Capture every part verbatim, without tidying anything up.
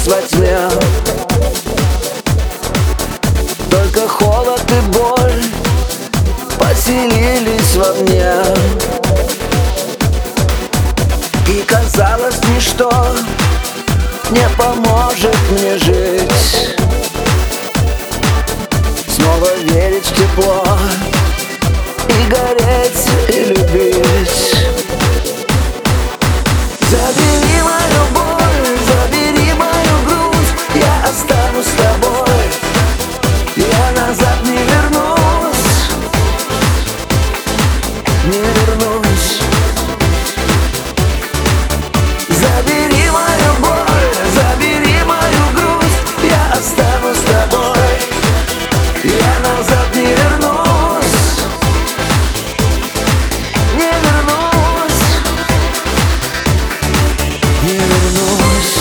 исчез во тьме. Только холод и боль поселились во мне. И казалось, ничто не поможет мне жить. Снова верить в тепло и гореть, и любить. Забери мою боль, забери мою грусть, я останусь с тобой, я назад не вернусь, не вернусь. Забери мою боль, забери мою грусть, я останусь с тобой, я назад не вернусь, не вернусь, не вернусь.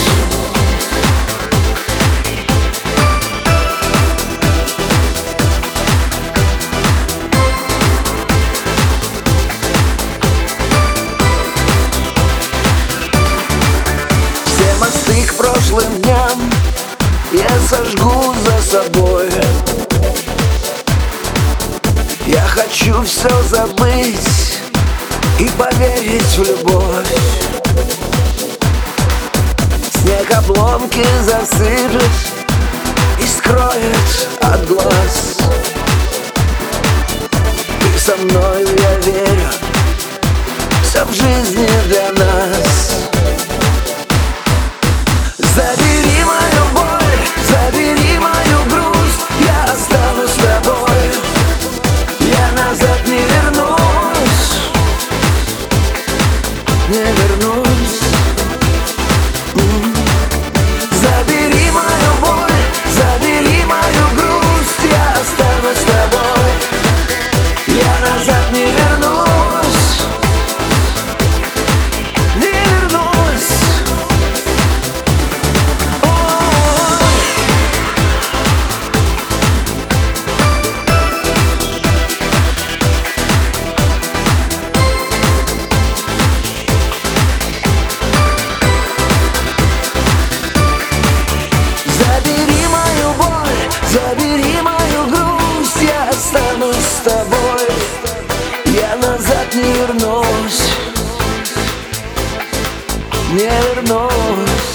Все мосты к прошлым дням я сожгу за собой. Я хочу все забыть и поверить в любовь. Снег обломки засыпет и скроет от глаз. Ты со мною, я верю, все в жизни для нас. Забери мою боль, забери мою грусть, я останусь с тобой, я назад не вернусь, не вернусь. М. Забери мою боль, забери мою грусть, я останусь с тобой, я назад не вернусь, не вернусь. Забери мою боль, забери мою грусть, я останусь с тобой, я назад не вернусь, не вернусь.